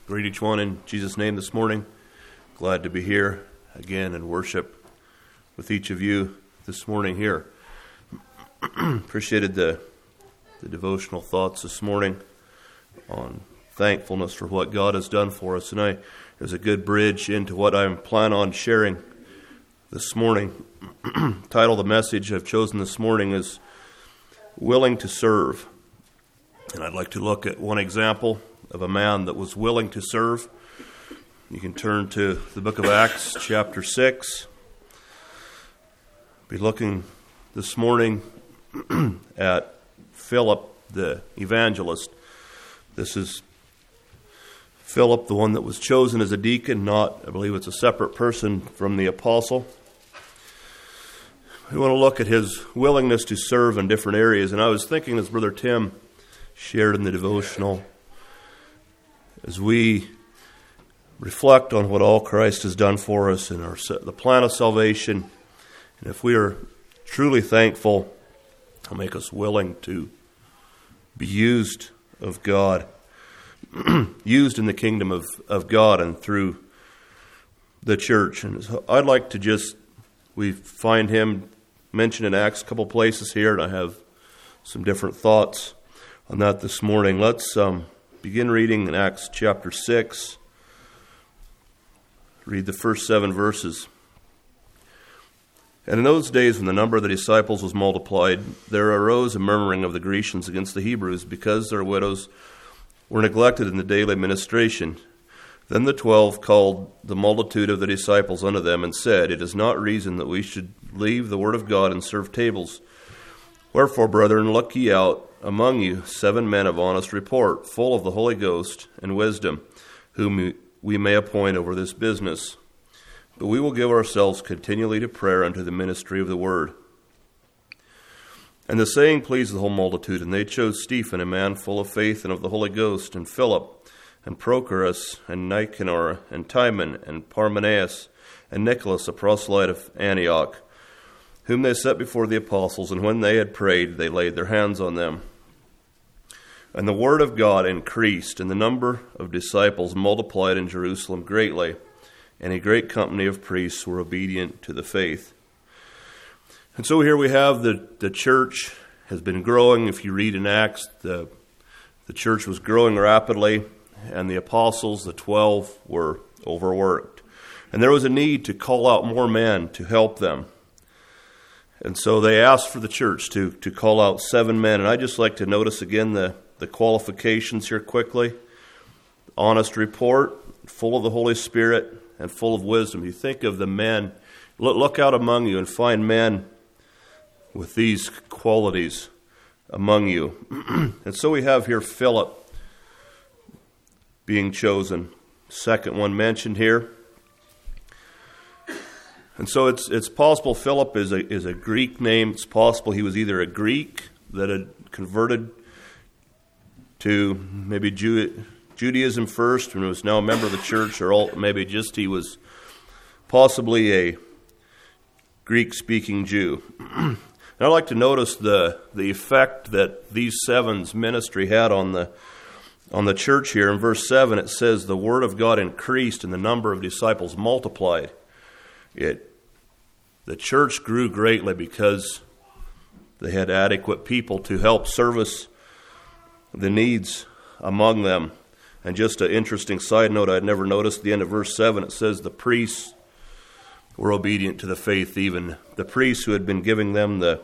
Greet each one in Jesus' name this morning. Glad to be here again and worship with each of you this morning here. Appreciated the devotional thoughts this morning on thankfulness for what God has done for us. And there's a good bridge into what I plan on sharing this morning. Title of the message I've chosen this morning is Willing to Serve. And I'd like to look at one example of a man that was willing to serve. You can turn to the book of Acts, chapter 6. Be looking this morning at Philip the evangelist. This is Philip, the one that was chosen as a deacon, not, I believe it's a separate person from the apostle. We want to look at his willingness to serve in different areas. And I was thinking, as Brother Tim shared in the devotional, as we reflect on what all Christ has done for us and the plan of salvation, and if we are truly thankful, it'll make us willing to be used of God, used in the kingdom of God and through the church. And so I'd like to we find him mentioned in Acts a couple places here, and I have some different thoughts on that this morning. Let's begin reading in Acts chapter 6. Read the first 7 verses. And in those days, when the number of the disciples was multiplied, there arose a murmuring of the Grecians against the Hebrews, because their widows were neglected in the daily ministration. Then the 12 called the multitude of the disciples unto them, and said, It is not reason that we should leave the word of God and serve tables. Wherefore, brethren, look ye out among you 7 men of honest report, full of the Holy Ghost and wisdom, whom we may appoint over this business. But we will give ourselves continually to prayer unto the ministry of the word. And the saying pleased the whole multitude, and they chose Stephen, a man full of faith and of the Holy Ghost, and Philip, and Prochorus, and Nicanor, and Timon, and Parmenas, and Nicholas, a proselyte of Antioch, whom they set before the apostles, and when they had prayed, they laid their hands on them. And the word of God increased, and the number of disciples multiplied in Jerusalem greatly, and a great company of priests were obedient to the faith. And so here we have the church has been growing. If you read in Acts, the church was growing rapidly, and the apostles, the 12, were overworked. And there was a need to call out more men to help them. And so they asked for the church to call out 7 men. And I'd just like to notice again the qualifications here quickly. Honest report, full of the Holy Spirit, and full of wisdom. You think of the men, look out among you and find men with these qualities among you. And so we have here Philip being chosen. Second one mentioned here. And so it's possible Philip is a Greek name. It's possible he was either a Greek that had converted to maybe Judaism first and was now a member of the church, or maybe just he was possibly a Greek-speaking Jew. And I'd like to notice the effect that these 7's ministry had on the church here. In verse 7, it says, The word of God increased and the number of disciples multiplied. The church grew greatly because they had adequate people to help service the needs among them. And just an interesting side note, I'd never noticed at the end of verse 7, it says the priests were obedient to the faith. Even the priests who had been giving them the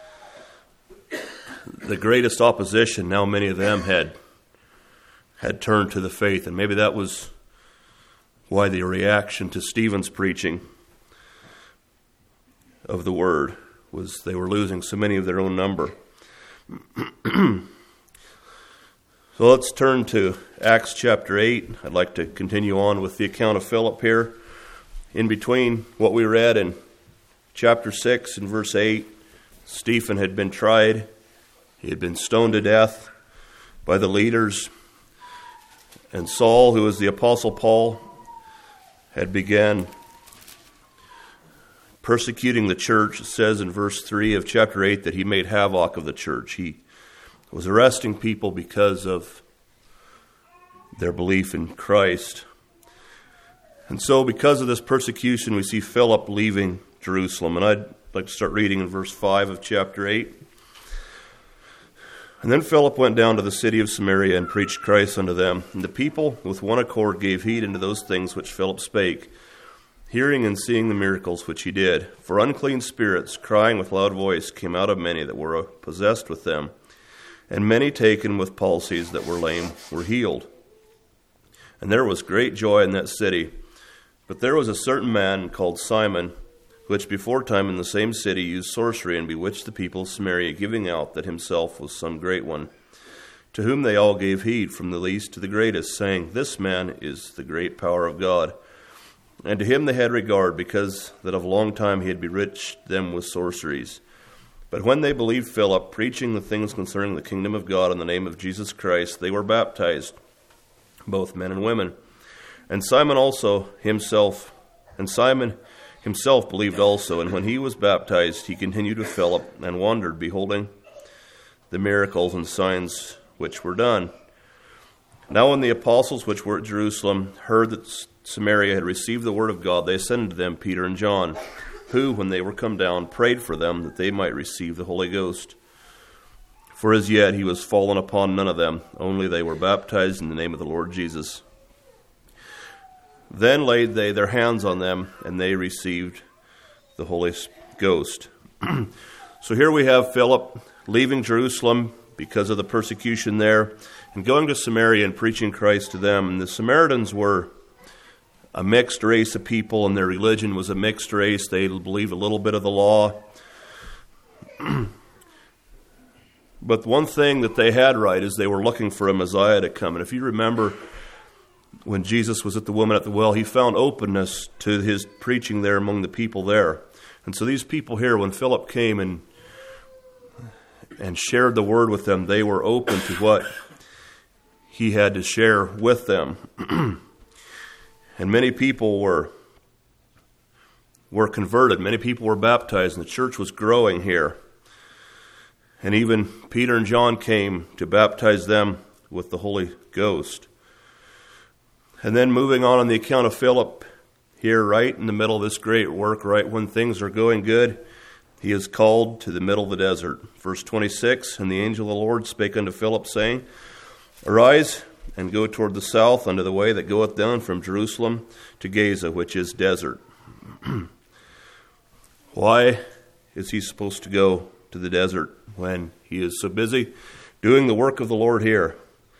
greatest opposition, now many of them had turned to the faith. And maybe that was why the reaction to Stephen's preaching of the word was they were losing so many of their own number. So let's turn to Acts chapter 8. I'd like to continue on with the account of Philip here. In between what we read in chapter 6 and verse 8, Stephen had been tried. He had been stoned to death by the leaders. And Saul, who was the Apostle Paul, had began persecuting the church. It says in verse 3 of chapter 8 that he made havoc of the church. He was arresting people because of their belief in Christ. And so because of this persecution, we see Philip leaving Jerusalem. And I'd like to start reading in verse 5 of chapter 8. And then Philip went down to the city of Samaria and preached Christ unto them. And the people with one accord gave heed unto those things which Philip spake, hearing and seeing the miracles which he did. For unclean spirits, crying with loud voice, came out of many that were possessed with them. And many taken with palsies that were lame were healed. And there was great joy in that city. But there was a certain man called Simon, which before time in the same city used sorcery and bewitched the people of Samaria, giving out that himself was some great one, to whom they all gave heed, from the least to the greatest, saying, This man is the great power of God. And to him they had regard, because that of long time he had bewitched them with sorceries. But when they believed Philip, preaching the things concerning the kingdom of God in the name of Jesus Christ, they were baptized, both men and women. And Simon himself believed also, and when he was baptized, he continued with Philip, and wondered, beholding the miracles and signs which were done. Now when the apostles which were at Jerusalem heard that Samaria had received the word of God, they sent to them Peter and John, who, when they were come down, prayed for them that they might receive the Holy Ghost. For as yet he was fallen upon none of them, only they were baptized in the name of the Lord Jesus. Then laid they their hands on them, and they received the Holy Ghost. So here we have Philip leaving Jerusalem because of the persecution there, and going to Samaria and preaching Christ to them. And the Samaritans were a mixed race of people, and their religion was a mixed race. They believed a little bit of the law. But one thing that they had right is they were looking for a Messiah to come. And if you remember, when Jesus was at the woman at the well, he found openness to his preaching there among the people there. And so these people here, when Philip came and shared the word with them, they were open to what he had to share with them. And many people were converted. Many people were baptized, and the church was growing here. And even Peter and John came to baptize them with the Holy Ghost. And then moving on the account of Philip here, right in the middle of this great work, right when things are going good, he is called to the middle of the desert. Verse 26, And the angel of the Lord spake unto Philip, saying, Arise, and go toward the south unto the way that goeth down from Jerusalem to Gaza, which is desert. Why is he supposed to go to the desert when he is so busy doing the work of the Lord here?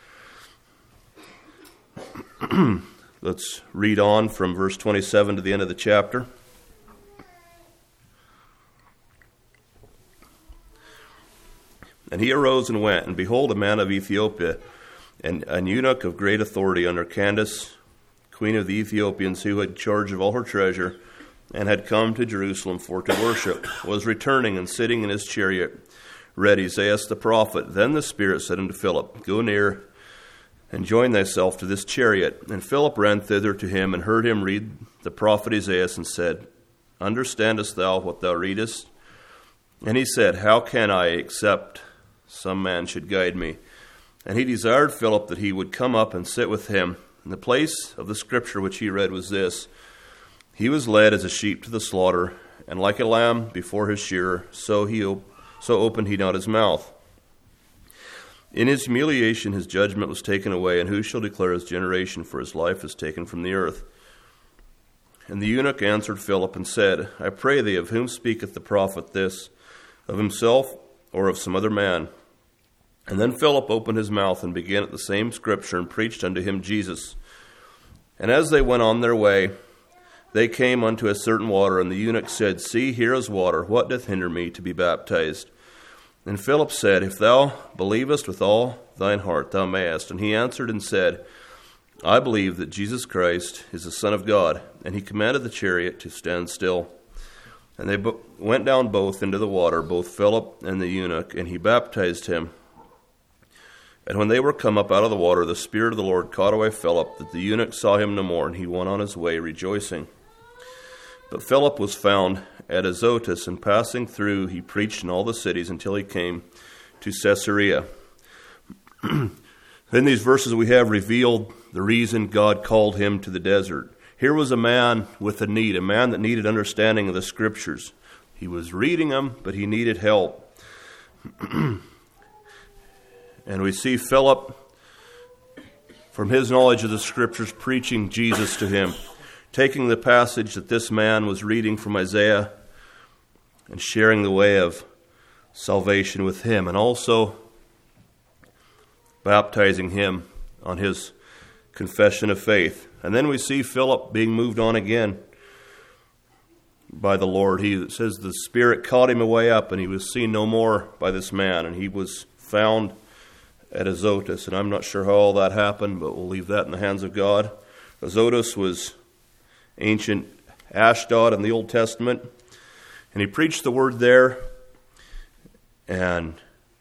Let's read on from verse 27 to the end of the chapter. And he arose and went, and behold, a man of Ethiopia, and an eunuch of great authority under Candace, queen of the Ethiopians, who had charge of all her treasure, and had come to Jerusalem for to worship, was returning and sitting in his chariot, read Isaiah the prophet. Then the Spirit said unto Philip, Go near, and join thyself to this chariot. And Philip ran thither to him, and heard him read the prophet Isaiah, and said, Understandest thou what thou readest? And he said, How can I, except some man should guide me? And he desired Philip that he would come up and sit with him. And the place of the scripture which he read was this: He was led as a sheep to the slaughter, and like a lamb before his shearer, so opened he not his mouth. In his humiliation his judgment was taken away, and who shall declare his generation? For his life is taken from the earth. And the eunuch answered Philip and said, I pray thee, of whom speaketh the prophet this? Of himself or of some other man? And then Philip opened his mouth and began at the same scripture, and preached unto him Jesus. And as they went on their way, they came unto a certain water, and the eunuch said, See, here is water. What doth hinder me to be baptized? And Philip said, If thou believest with all thine heart, thou mayest. And he answered and said, I believe that Jesus Christ is the Son of God. And he commanded the chariot to stand still. And they went down both into the water, both Philip and the eunuch, and he baptized him. And when they were come up out of the water, the Spirit of the Lord caught away Philip, that the eunuch saw him no more, and he went on his way rejoicing. But Philip was found at Azotus, and passing through, he preached in all the cities until he came to Caesarea. In these verses we have revealed the reason God called him to the desert. Here was a man with a need, a man that needed understanding of the Scriptures. He was reading them, but he needed help. And we see Philip, from his knowledge of the Scriptures, preaching Jesus to him, taking the passage that this man was reading from Isaiah and sharing the way of salvation with him, and also baptizing him on his confession of faith. And then we see Philip being moved on again by the Lord. He says the Spirit caught him away up, and he was seen no more by this man, and he was found at Azotus. And I'm not sure how all that happened, but we'll leave that in the hands of God. Azotus was ancient Ashdod in the Old Testament, and he preached the word there and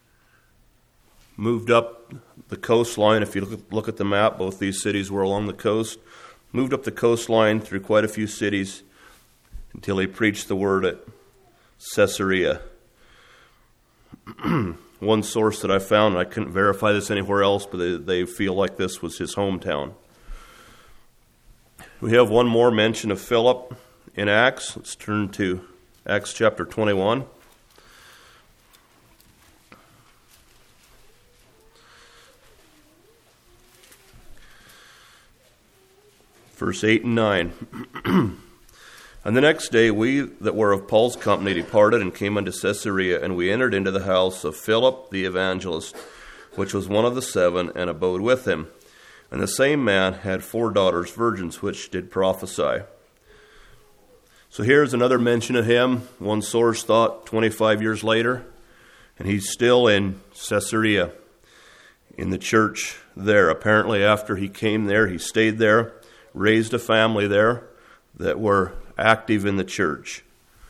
moved up the coastline. If you look at the map, both these cities were along the coast. Moved up the coastline through quite a few cities until he preached the word at Caesarea. One source that I found, and I couldn't verify this anywhere else, but they feel like this was his hometown. We have one more mention of Philip in Acts. Let's turn to Acts chapter 21. Verse 8 and 9. And the next day we that were of Paul's company departed and came unto Caesarea, and we entered into the house of Philip the evangelist, which was one of the 7, and abode with him. And the same man had 4 daughters, virgins, which did prophesy. So here's another mention of him. One source thought 25 years later, and he's still in Caesarea, in the church there. Apparently after he came there, he stayed there, raised a family there that were active in the church.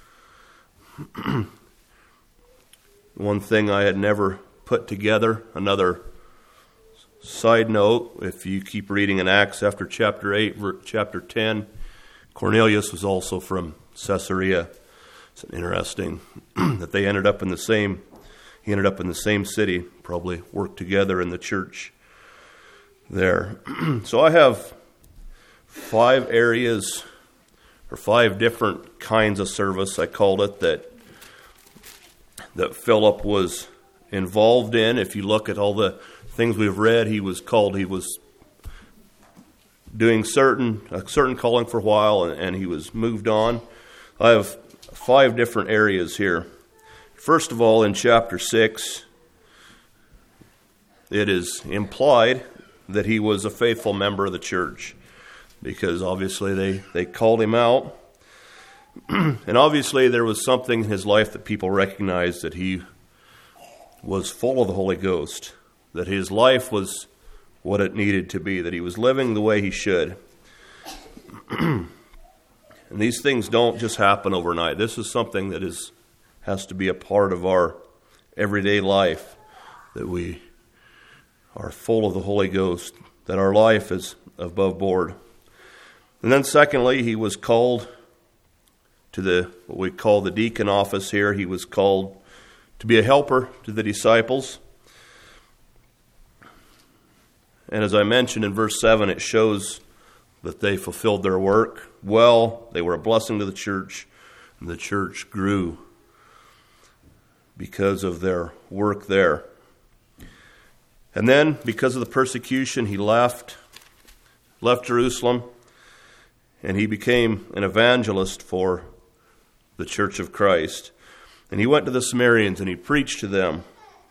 One thing I had never put together, another side note, if you keep reading in Acts after chapter 8, chapter 10, Cornelius was also from Caesarea. It's interesting that they ended up in the same city, probably worked together in the church there. So I have 5 areas, or 5 different kinds of service, I called it, that Philip was involved in. If you look at all the things we've read, he was doing a certain calling for a while, and he was moved on. I have 5 different areas here. First of all, in chapter 6, it is implied that he was a faithful member of the church, because obviously they called him out. And obviously there was something in his life that people recognized, that he was full of the Holy Ghost, that his life was what it needed to be, that he was living the way he should. And these things don't just happen overnight. This is something that has to be a part of our everyday life, that we are full of the Holy Ghost, that our life is above board. And then secondly, he was called to what we call the deacon office here. He was called to be a helper to the disciples. And as I mentioned in verse 7, it shows that they fulfilled their work well. They were a blessing to the church, and the church grew because of their work there. And then, because of the persecution, he left Jerusalem, and he became an evangelist for the Church of Christ. And he went to the Samaritans, and he preached to them.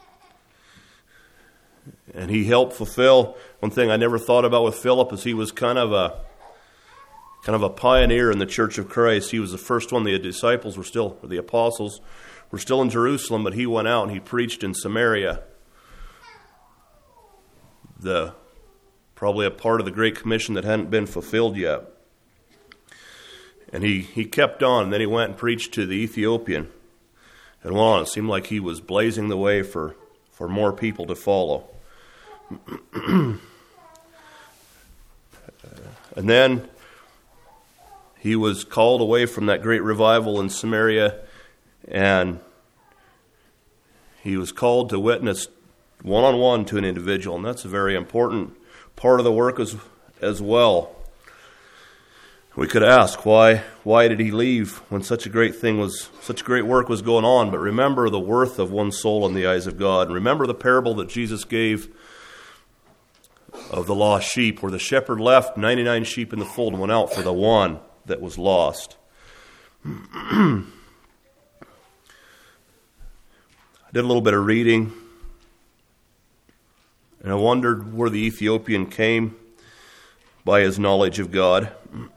And he helped fulfill one thing I never thought about with Philip, is he was kind of a pioneer in the Church of Christ. He was the first one. The apostles were still in Jerusalem, but he went out and he preached in Samaria. Probably a part of the Great Commission that hadn't been fulfilled yet. And he kept on, and then he went and preached to the Ethiopian. And went on. It seemed like he was blazing the way for more people to follow. And then he was called away from that great revival in Samaria, and he was called to witness one-on-one to an individual, and that's a very important part of the work as well. We could ask, why did he leave when such a great work was going on? But remember the worth of one soul in the eyes of God. And remember the parable that Jesus gave of the lost sheep, where the shepherd left 99 sheep in the fold and went out for the one that was lost. I did a little bit of reading, and I wondered where the Ethiopian came by his knowledge of God.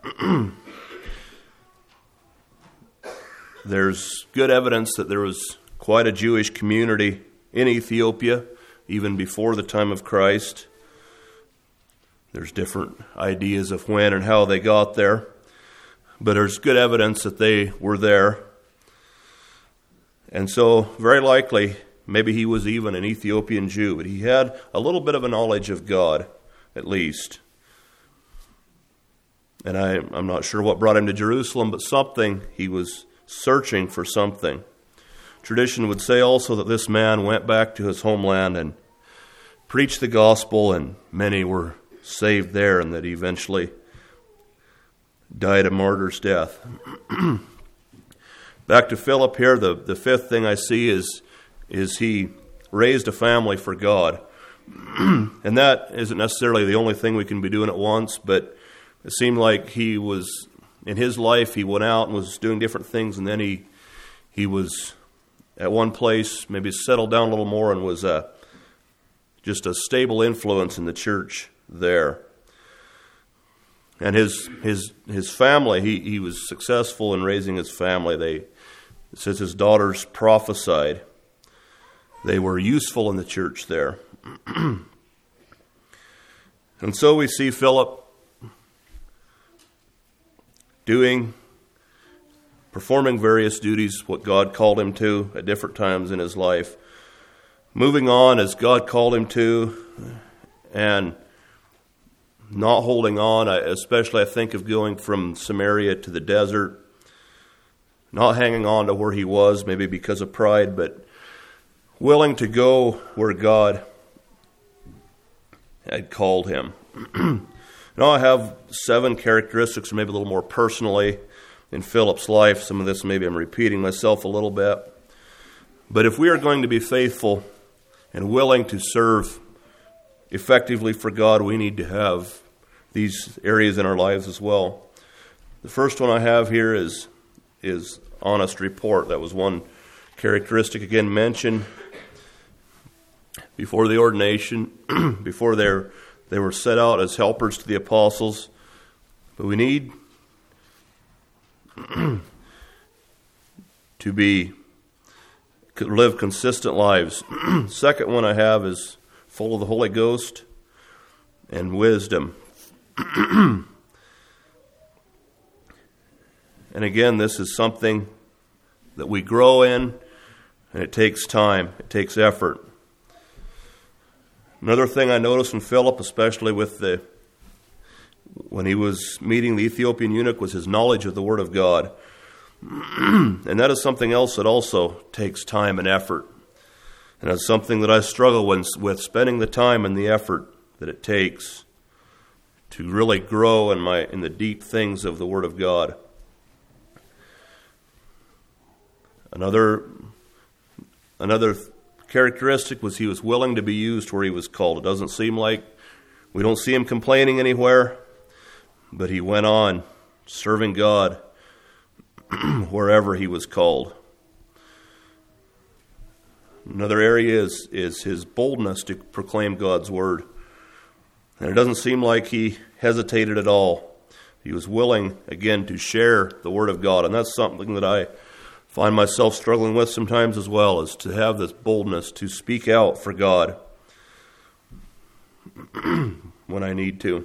There's good evidence that there was quite a Jewish community in Ethiopia, even before the time of Christ. There's different ideas of when and how they got there, but there's good evidence that they were there. And so, very likely, maybe he was even an Ethiopian Jew, but he had a little bit of a knowledge of God, at least. And I'm not sure what brought him to Jerusalem, but he was searching for something. Tradition would say also that this man went back to his homeland and preached the gospel, and many were saved there, and that he eventually died a martyr's death. Back to Philip here, the fifth thing I see is he raised a family for God. And that isn't necessarily the only thing we can be doing at once, but it seemed like he was, in his life, he went out and was doing different things, and then he was at one place, maybe settled down a little more, and was just a stable influence in the church there. And his family, he was successful in raising his family. It says his daughters prophesied. They were useful in the church there. And so we see Philip performing various duties, what God called him to at different times in his life. Moving on as God called him to, and not holding on, especially I think of going from Samaria to the desert, not hanging on to where he was, maybe because of pride, but willing to go where God had called him. Now I have 7 characteristics, maybe a little more personally, in Philip's life. Some of this maybe I'm repeating myself a little bit. But if we are going to be faithful and willing to serve effectively for God, we need to have these areas in our lives as well. The first one I have here is honest report. That was one characteristic again mentioned before the ordination, before they were set out as helpers to the apostles. But we need to live consistent lives. Second one I have is full of the Holy Ghost and wisdom. And again, this is something that we grow in, and it takes time, it takes effort. Another thing I noticed in Philip, especially when he was meeting the Ethiopian eunuch, was his knowledge of the Word of God. And that is something else that also takes time and effort. And that's something that I struggle with, spending the time and the effort that it takes to really grow in the deep things of the Word of God. Another characteristic was he was willing to be used where he was called. It doesn't seem like, we don't see him complaining anywhere, but he went on serving God wherever he was called. Another area is his boldness to proclaim God's word. And it doesn't seem like he hesitated at all. He was willing, again, to share the word of God. And that's something that I find myself struggling with sometimes as well, is to have this boldness to speak out for God when I need to.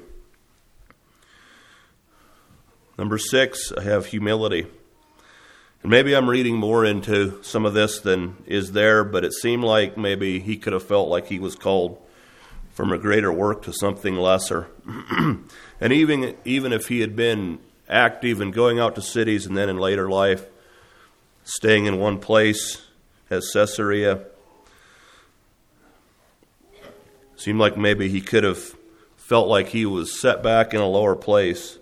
Number 6, I have humility. And maybe I'm reading more into some of this than is there, but it seemed like maybe he could have felt like he was called from a greater work to something lesser. And even if he had been active and going out to cities and then in later life staying in one place as Caesarea, Seemed like maybe he could have felt like he was set back in a lower place.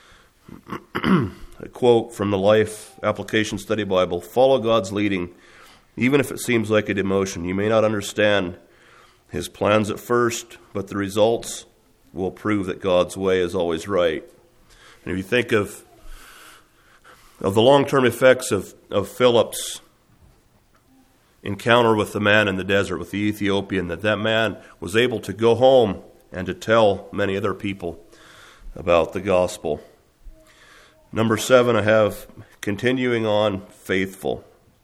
A quote from the Life Application Study Bible: "Follow God's leading, even if it seems like a demotion. You may not understand His plans at first, but the results will prove that God's way is always right." And if you think of the long-term effects of Philip's encounter with the man in the desert, with the Ethiopian, that man was able to go home and to tell many other people about the gospel. Number 7, I have continuing on faithful.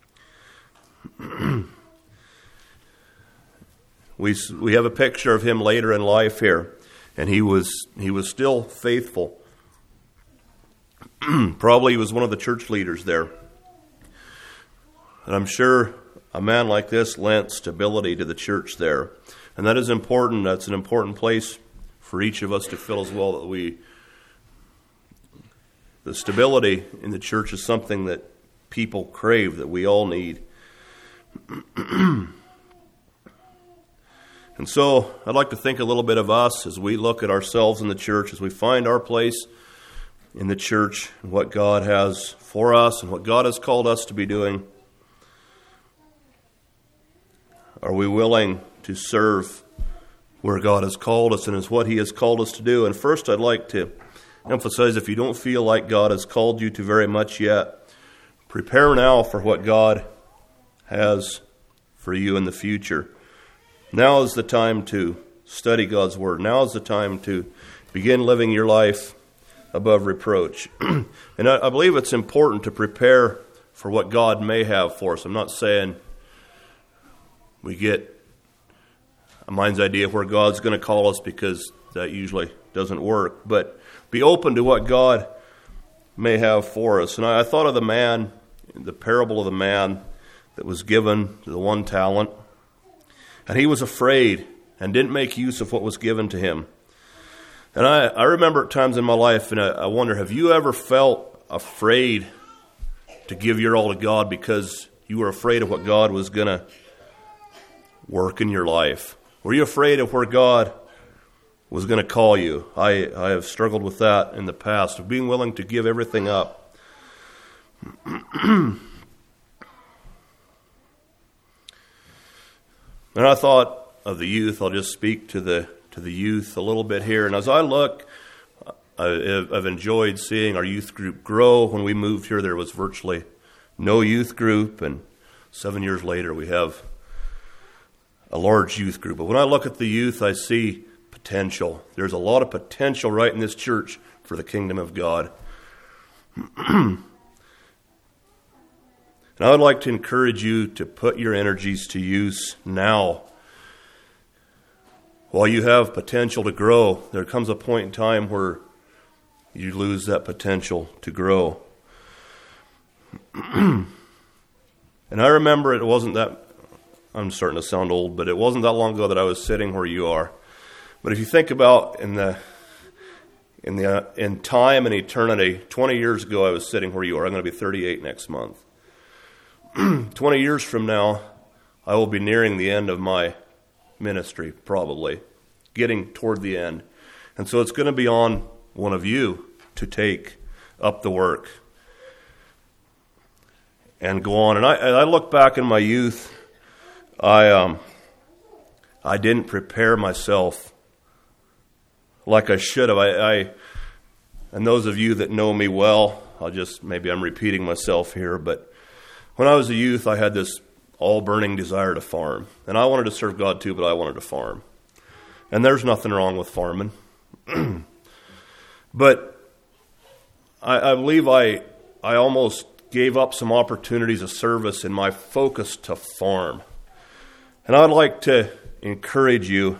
We have a picture of him later in life here, and he was still faithful. Probably he was one of the church leaders there. And I'm sure a man like this lent stability to the church there. And that is important. That's an important place for each of us to feel as well, that the stability in the church is something that people crave, that we all need. And so I'd like to think a little bit of us as we look at ourselves in the church, as we find our place in the church, and what God has for us and what God has called us to be doing. Are we willing to serve where God has called us and is what He has called us to do? And first, I'd like to emphasize, if you don't feel like God has called you to very much yet, prepare now for what God has for you in the future. Now is the time to study God's Word. Now is the time to begin living your life above reproach. And I believe it's important to prepare for what God may have for us. I'm not saying we get a mind's idea of where God's going to call us, because that usually doesn't work. But be open to what God may have for us. And I thought of the parable of the man that was given the 1 talent. And he was afraid and didn't make use of what was given to him. And I remember at times in my life, and I wonder, have you ever felt afraid to give your all to God because you were afraid of what God was going to work in your life? Were you afraid of where God was going to call you? I have struggled with that in the past, of being willing to give everything up. And I thought of the youth. I'll just speak to the youth a little bit here. And as I look, I've enjoyed seeing our youth group grow. When we moved here, there was virtually no youth group, and 7 years later, we have a large youth group. But when I look at the youth, I see potential. There's a lot of potential right in this church for the kingdom of God. And I would like to encourage you to put your energies to use now. While you have potential to grow, there comes a point in time where you lose that potential to grow. And I remember I'm starting to sound old, but it wasn't that long ago that I was sitting where you are. But if you think about in time and eternity, 20 years ago I was sitting where you are. I'm going to be 38 next month. 20 years from now, I will be nearing the end of my ministry, probably, getting toward the end. And so it's going to be on one of you to take up the work and go on. And I look back in my youth, I didn't prepare myself like I should have. And those of you that know me well, maybe I'm repeating myself here, but when I was a youth, I had this all-burning desire to farm. And I wanted to serve God too, but I wanted to farm. And there's nothing wrong with farming. But I believe I almost gave up some opportunities of service in my focus to farm. And I'd like to encourage you.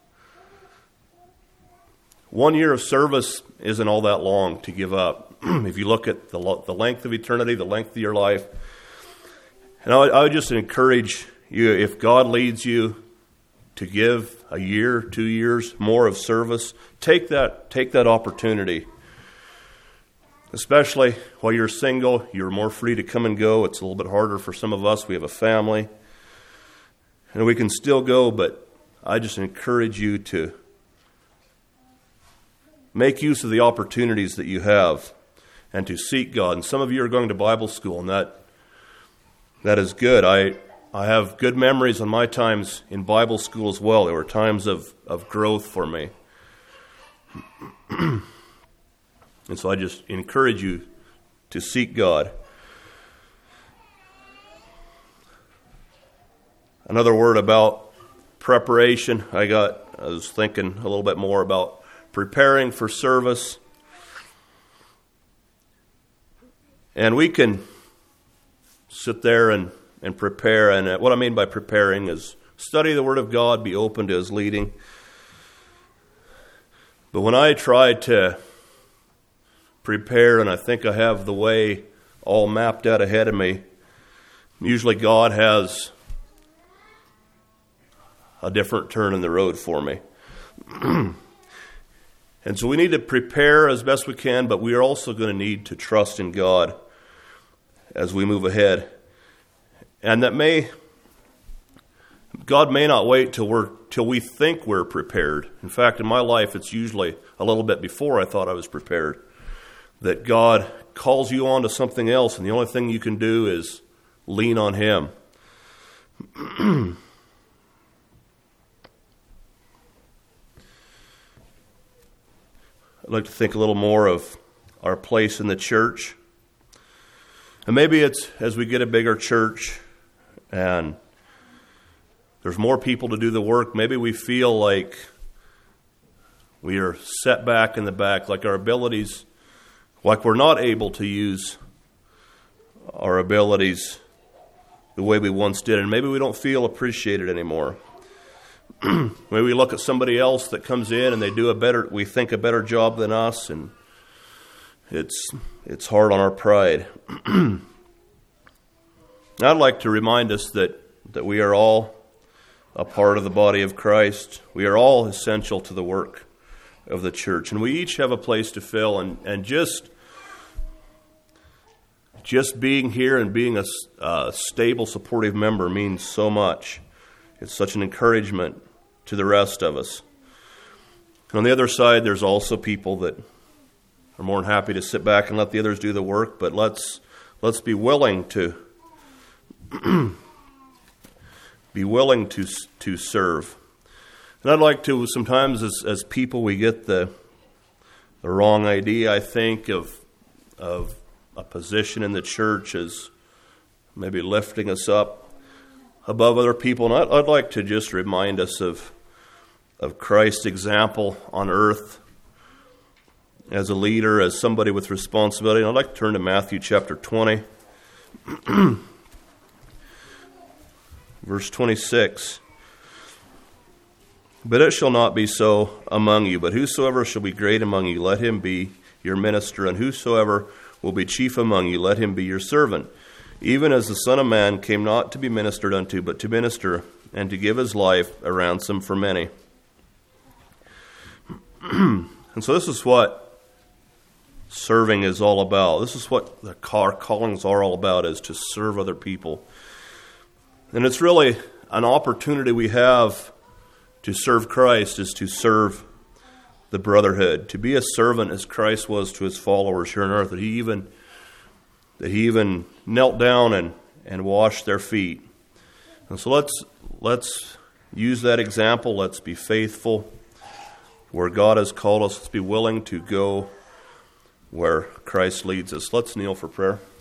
1 year of service isn't all that long to give up. If you look at the length of eternity, the length of your life. And I would just encourage you, if God leads you to give a year, 2 years more of service, take that opportunity. Especially while you're single, you're more free to come and go. It's a little bit harder for some of us. We have a family. And we can still go, but I just encourage you to make use of the opportunities that you have and to seek God. And some of you are going to Bible school, and that is good. I have good memories on my times in Bible school as well. There were times of growth for me. And so I just encourage you to seek God. Another word about preparation. I was thinking a little bit more about preparing for service. And we can sit there and prepare. And what I mean by preparing is study the Word of God, be open to His leading. But when I try to prepare and I think I have the way all mapped out ahead of me, usually God has a different turn in the road for me. And so we need to prepare as best we can, but we are also going to need to trust in God as we move ahead. And God may not wait till we think we're prepared. In fact, in my life, it's usually a little bit before I thought I was prepared, that God calls you on to something else, and the only thing you can do is lean on Him. I'd like to think a little more of our place in the church. And maybe it's as we get a bigger church and there's more people to do the work, maybe we feel like we are set back in the back, like our abilities, like we're not able to use our abilities the way we once did, and maybe we don't feel appreciated anymore. Maybe we look at somebody else that comes in and they do a better job than us, and it's hard on our pride. I'd like to remind us that we are all a part of the body of Christ. We are all essential to the work of the church, and we each have a place to fill, and just being here and being a stable, supportive member means so much. It's such an encouragement to the rest of us. And on the other side, there's also people that are more than happy to sit back and let the others do the work, but let's be willing to to serve. And I'd like to, sometimes as people, we get the wrong idea, I think, of a position in the church as maybe lifting us up above other people. And I'd like to just remind us of Christ's example on earth as a leader, as somebody with responsibility. And I'd like to turn to Matthew chapter 20, verse 26. But it shall not be so among you, but whosoever shall be great among you, let him be your minister, and whosoever will be chief among you, let him be your servant. Even as the Son of Man came not to be ministered unto, but to minister, and to give his life a ransom for many. And so this is what serving is all about. This is what our callings are all about, is to serve other people. And it's really an opportunity we have to serve Christ, is to serve the brotherhood, to be a servant as Christ was to his followers here on earth, that he even knelt down and washed their feet. And so let's use that example. Let's be faithful where God has called us. Let's be willing to go where Christ leads us. Let's kneel for prayer.